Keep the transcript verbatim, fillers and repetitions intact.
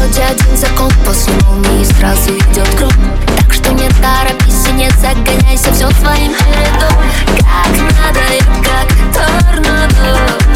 вроде один закон, после молнии сразу идет гром. Так что не торопись и не загоняйся, все своим чередом. Как надо и как торнадо.